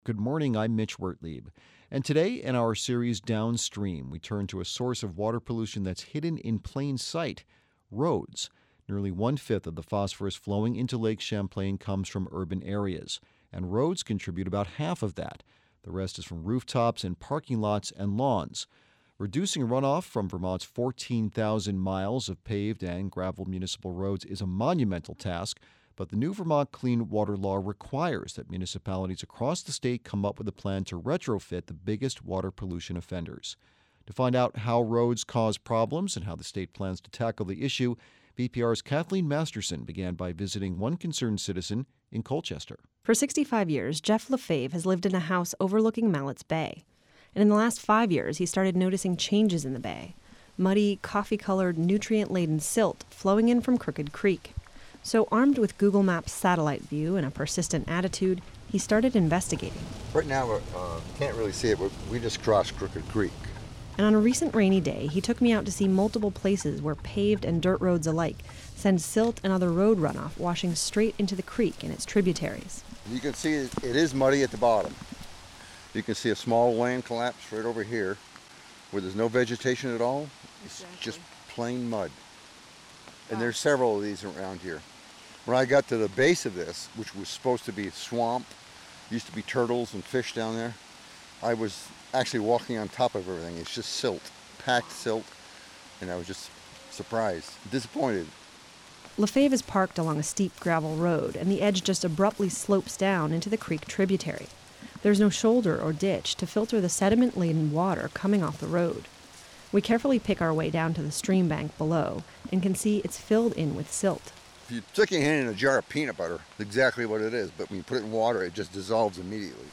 Good morning, I'm Mitch Wertlieb. And today in our series Downstream, we turn to a source of water pollution that's hidden in plain sight: roads. Nearly one-fifth of the phosphorus flowing into Lake Champlain comes from urban areas, and roads contribute about half of that. The rest is from rooftops and parking lots and lawns. Reducing runoff from Vermont's 14,000 miles of paved and gravel municipal roads is a monumental task, but the new Vermont Clean Water Law requires that municipalities across the state come up with a plan to retrofit the biggest water pollution offenders. To find out how roads cause problems and how the state plans to tackle the issue, VPR's Kathleen Masterson began by visiting one concerned citizen in Colchester. For 65 years, Jeff Lefebvre has lived in a house overlooking Mallett's Bay. And in the last 5 years, he started noticing changes in the bay. Muddy, coffee-colored, nutrient-laden silt flowing in from Crooked Creek. So armed with Google Maps satellite view and a persistent attitude, he started investigating. Right now, you can't really see it, but we just crossed Crooked Creek. And on a recent rainy day, he took me out to see multiple places where paved and dirt roads alike send silt and other road runoff washing straight into the creek and its tributaries. You can see it is muddy at the bottom. You can see a small land collapse right over here where there's no vegetation at all. It's just plain mud. And there's several of these around here. When I got to the base of this, which was supposed to be a swamp, used to be turtles and fish down there, I was actually walking on top of everything. It's just silt, packed silt, and I was just surprised, disappointed. Lefebvre is parked along a steep gravel road, and the edge just abruptly slopes down into the creek tributary. There's no shoulder or ditch to filter the sediment-laden water coming off the road. We carefully pick our way down to the stream bank below and can see it's filled in with silt. If you stick your hand in a jar of peanut butter, it's exactly what it is, but when you put it in water, it just dissolves immediately.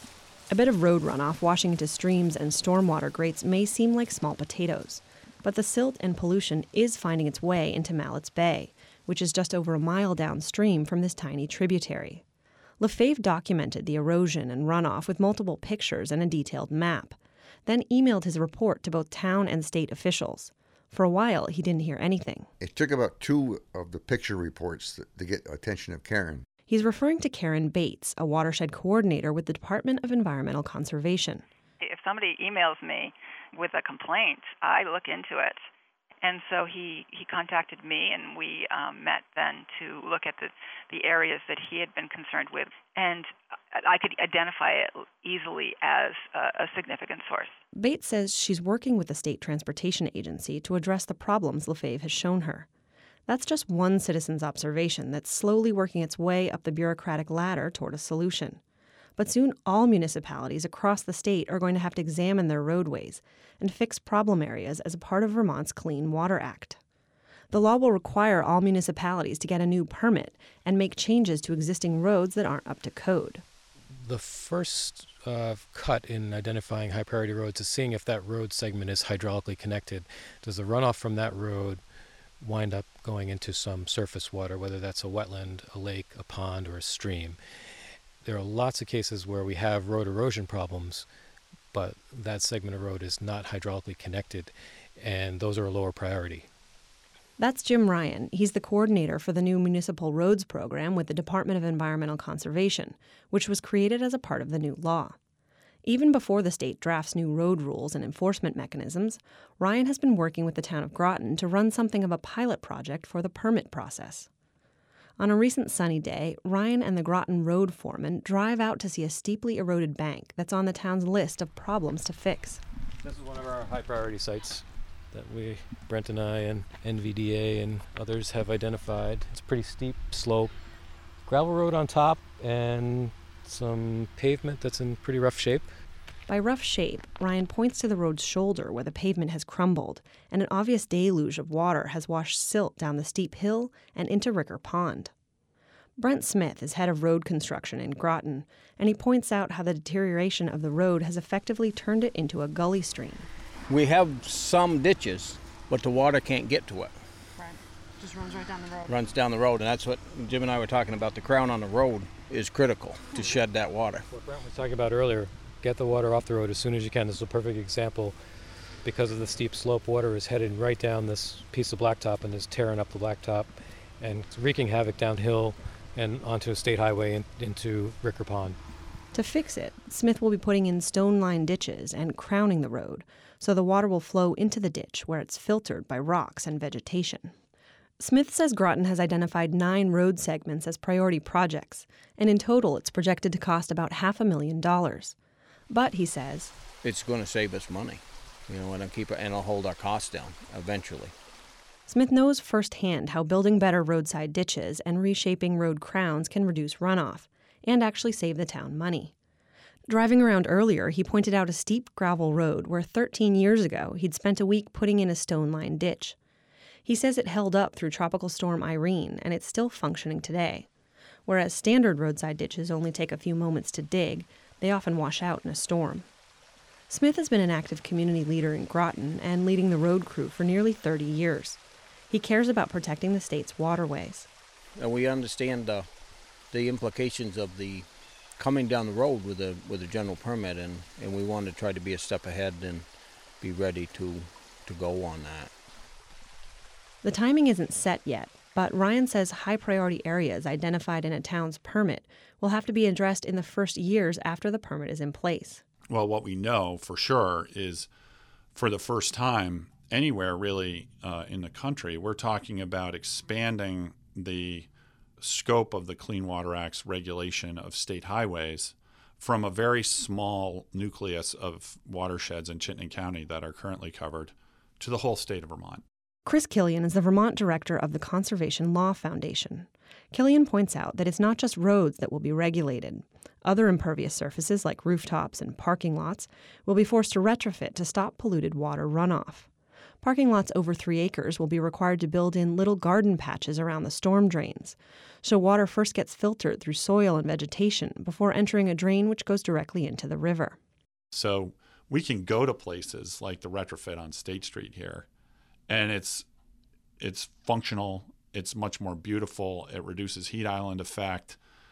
A bit of road runoff washing into streams and stormwater grates may seem like small potatoes, but the silt and pollution is finding its way into Mallett's Bay, which is just over a mile downstream from this tiny tributary. Lefebvre documented the erosion and runoff with multiple pictures and a detailed map, then emailed his report to both town and state officials. For a while, he didn't hear anything. It took about 2 of the picture reports to get attention of Karen. He's referring to Karen Bates, a watershed coordinator with the Department of Environmental Conservation. If somebody emails me with a complaint, I look into it. And so he contacted me, and we met then to look at the areas that he had been concerned with. And I could identify it easily as a significant source. Bates says she's working with the State Transportation Agency to address the problems Lefebvre has shown her. That's just one citizen's observation that's slowly working its way up the bureaucratic ladder toward a solution. But soon all municipalities across the state are going to have to examine their roadways and fix problem areas as a part of Vermont's Clean Water Act. The law will require all municipalities to get a new permit and make changes to existing roads that aren't up to code. The first cut in identifying high-priority roads is seeing if that road segment is hydraulically connected. Does the runoff from that road wind up going into some surface water, whether that's a wetland, a lake, a pond, or a stream? There are lots of cases where we have road erosion problems, but that segment of road is not hydraulically connected, and those are a lower priority. That's Jim Ryan. He's the coordinator for the new Municipal Roads program with the Department of Environmental Conservation, which was created as a part of the new law. Even before the state drafts new road rules and enforcement mechanisms, Ryan has been working with the town of Groton to run something of a pilot project for the permit process. On a recent sunny day, Ryan and the Groton road foreman drive out to see a steeply eroded bank that's on the town's list of problems to fix. This is one of our high priority sites that Brent and I and NVDA and others have identified. It's a pretty steep slope, gravel road on top, and some pavement that's in pretty rough shape. By rough shape, Ryan points to the road's shoulder where the pavement has crumbled, and an obvious deluge of water has washed silt down the steep hill and into Ricker Pond. Brent Smith is head of road construction in Groton, and he points out how the deterioration of the road has effectively turned it into a gully stream. We have some ditches, but the water can't get to it. Right. Just runs right down the road. Runs down the road, and that's what Jim and I were talking about. The crown on the road is critical to shed that water. What Brent was talking about earlier, get the water off the road as soon as you can. This is a perfect example. Because of the steep slope, water is headed right down this piece of blacktop and is tearing up the blacktop and wreaking havoc downhill and onto a state highway and into Ricker Pond. To fix it, Smith will be putting in stone-lined ditches and crowning the road, so the water will flow into the ditch where it's filtered by rocks and vegetation. Smith says Groton has identified 9 road segments as priority projects, and in total it's projected to cost about $500,000. But, he says, it's going to save us money, and it'll hold our costs down eventually. Smith knows firsthand how building better roadside ditches and reshaping road crowns can reduce runoff and actually save the town money. Driving around earlier, he pointed out a steep gravel road where 13 years ago he'd spent a week putting in a stone-lined ditch. He says it held up through Tropical Storm Irene, and it's still functioning today. Whereas standard roadside ditches only take a few moments to dig, they often wash out in a storm. Smith has been an active community leader in Groton and leading the road crew for nearly 30 years. He cares about protecting the state's waterways. And we understand the implications of the coming down the road with a general permit, and we want to try to be a step ahead and be ready to go on that. The timing isn't set yet, but Ryan says high-priority areas identified in a town's permit will have to be addressed in the first years after the permit is in place. Well, what we know for sure is for the first time anywhere really in the country, we're talking about expanding the scope of the Clean Water Act's regulation of state highways from a very small nucleus of watersheds in Chittenden County that are currently covered to the whole state of Vermont. Chris Killian is the Vermont director of the Conservation Law Foundation. Killian points out that it's not just roads that will be regulated. Other impervious surfaces like rooftops and parking lots will be forced to retrofit to stop polluted water runoff. Parking lots over 3 acres will be required to build in little garden patches around the storm drains, so water first gets filtered through soil and vegetation before entering a drain which goes directly into the river. So we can go to places like the retrofit on State Street here, and it's functional, it's much more beautiful, it reduces heat island effect,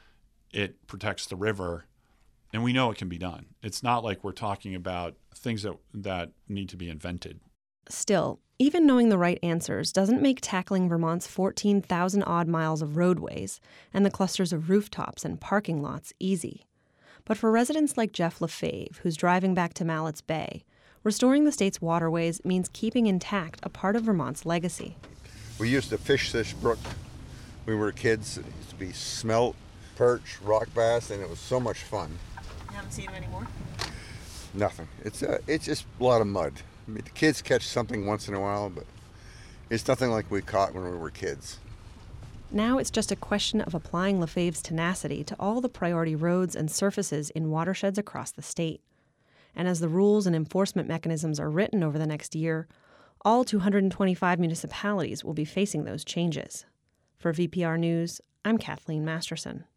it protects the river, and we know it can be done. It's not like we're talking about things that need to be invented. Still, even knowing the right answers doesn't make tackling Vermont's 14,000-odd miles of roadways and the clusters of rooftops and parking lots easy. But for residents like Jeff Lefebvre, who's driving back to Mallett's Bay, restoring the state's waterways means keeping intact a part of Vermont's legacy. We used to fish this brook when we were kids. It used to be smelt, perch, rock bass, and it was so much fun. You haven't seen them anymore? Nothing. It's just a lot of mud. I mean, the kids catch something once in a while, but it's nothing like we caught when we were kids. Now it's just a question of applying Lefebvre's tenacity to all the priority roads and surfaces in watersheds across the state. And as the rules and enforcement mechanisms are written over the next year, all 225 municipalities will be facing those changes. For VPR News, I'm Kathleen Masterson.